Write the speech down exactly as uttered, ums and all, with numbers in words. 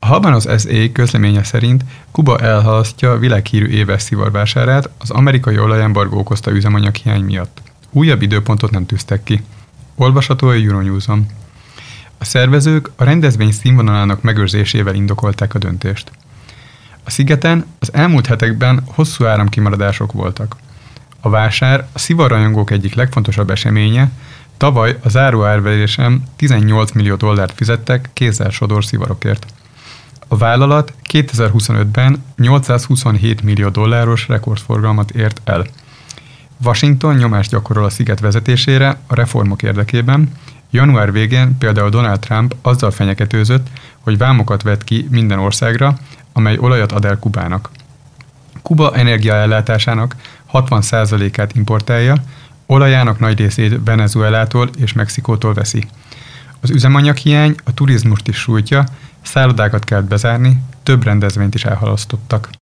Habanos es á közleménye szerint Kuba elhalasztja világhírű éves szivarvásárát az amerikai olajembargó okozta üzemanyaghiány miatt. Újabb időpontot nem tűztek ki. Olvasható a Euronews-on. A szervezők a rendezvény színvonalának megőrzésével indokolták a döntést. A szigeten az elmúlt hetekben hosszú áramkimaradások voltak. A vásár a szivarrajongók egyik legfontosabb eseménye, tavaly a záró árverésen tizennyolc millió dollárt fizettek kézzel sodor szivarokért. A vállalat kétezer-huszonötben nyolcszázhuszonhét millió dolláros rekordforgalmat ért el. Washington nyomást gyakorol a sziget vezetésére a reformok érdekében. Január végén például Donald Trump azzal fenyegetőzött, hogy vámokat vet ki minden országra, amely olajat ad el Kubának. Kuba energiaellátásának hatvan százalékát importálja, olajának nagy részét Venezuelától és Mexikótól veszi. Az üzemanyaghiány a turizmust is sújtja, szállodákat kellett bezárni, több rendezvényt is elhalasztottak.